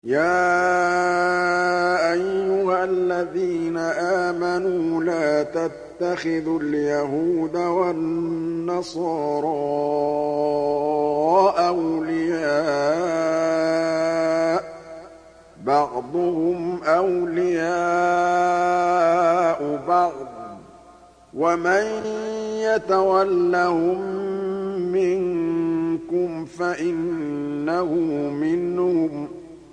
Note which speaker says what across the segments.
Speaker 1: يَا أَيُّهَا الَّذِينَ آمَنُوا لَا تَتَّخِذُوا الْيَهُودَ وَالنَّصَارَىٰ أَوْلِيَاءَ ۘ بَعْضُهُمْ أَوْلِيَاءُ بَعْضٍ ۚ وَمَن يَتَوَلَّهُم مِّنكُمْ فَإِنَّهُ مِنْهُمْ ۗ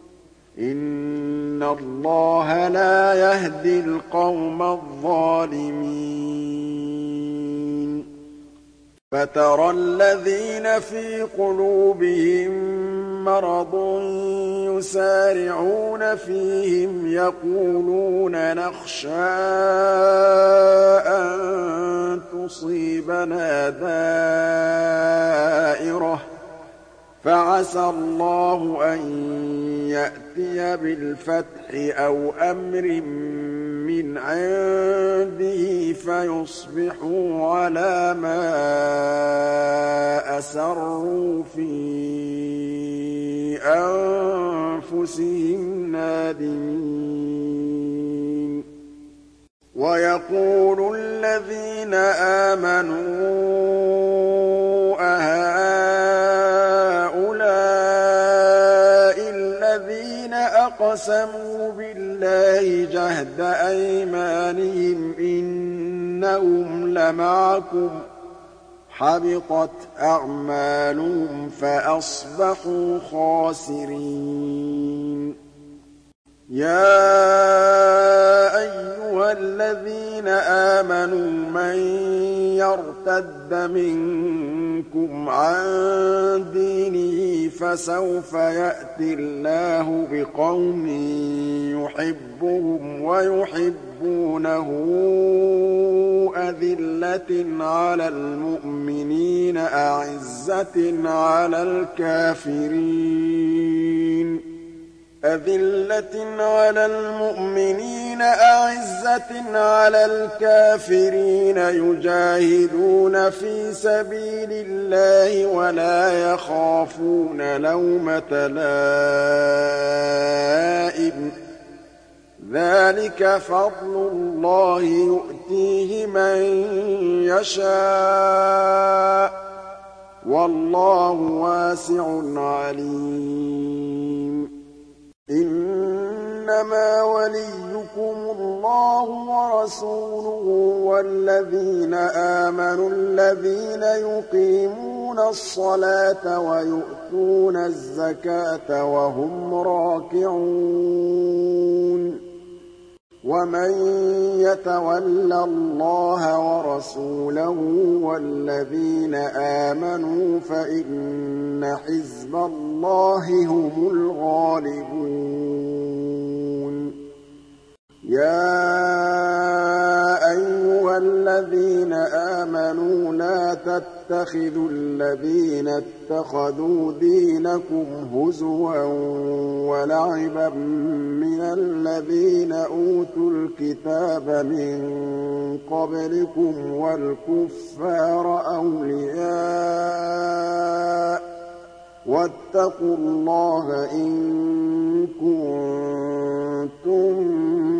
Speaker 1: إِنَّ اللَّهَ لَا يَهْدِي الْقَوْمَ الظَّالِمِينَ فَتَرَى الَّذِينَ فِي قُلُوبِهِم مَّرَضٌ يُسَارِعُونَ فِيهِمْ يَقُولُونَ نَخْشَىٰ أَن تُصِيبَنَا دَائِرَةٌ ۚ فَعَسَى اللَّهُ أَن يَأْتِيَ بِالْفَتْحِ أَوْ أَمْرٍ مِّنْ عِندِهِ فَيُصْبِحُوا عَلَىٰ مَا أَسَرُّوا فِي أَنفُسِهِمْ نَادِمِينَ وَيَقُولُ الَّذِينَ آمَنُوا أَهَٰؤُلَاءِ الَّذِينَ أَقْسَمُوا بِاللَّهِ جَهْدَ أَيْمَانِهِمْ إِنَّهُمْ لَمَعَكُمْ ۚ حَبِطَتْ أَعْمَالُهُمْ فَأَصْبَحُوا خَاسِرِينَ يَا أَيُّهَا الَّذِينَ آمَنُوا مَن يَرْتَدَّ مِنكُمْ عَن دِينِهِ فَسَوْفَ يَأْتِي اللَّهُ بِقَوْمٍ يُحِبُّهُمْ وَيُحِبُّونَهُ أَذِلَّةٍ عَلَى الْمُؤْمِنِينَ أَعِزَّةٍ عَلَى الْكَافِرِينَ يُجَاهِدُونَ فِي سَبِيلِ اللَّهِ وَلَا يَخَافُونَ لَوْمَةَ لَائِمٍ ۚ ذَٰلِكَ فَضْلُ اللَّهِ يُؤْتِيهِ مَن يَشَاءُ ۚ وَاللَّهُ وَاسِعٌ عَلِيمٌ إِنَّمَا وَلِيُّكُمُ اللَّهُ وَرَسُولُهُ وَالَّذِينَ آمَنُوا الَّذِينَ يُقِيمُونَ الصَّلَاةَ وَيُؤْتُونَ الزَّكَاةَ وَهُمْ رَاكِعُونَ وَمَن يَتَوَلَّ اللَّهَ وَرَسُولَهُ وَالَّذِينَ آمَنُوا فَإِنَّ حِزْبَ اللَّهِ هُمُ الْغَالِبُونَ يَا أَيُّهَا الَّذِينَ آمَنُوا لَا تَتَّخِذُوا الَّذِينَ اتَّخَذُوا دِينَكُمْ هُزُوًا وَلَعِبًا مِّنَ الَّذِينَ أُوتُوا الْكِتَابَ مِن قَبْلِكُمْ وَالْكُفَّارَ أَوْلِيَاءَ ۚ وَاتَّقُوا اللَّهَ إِن كُنتُم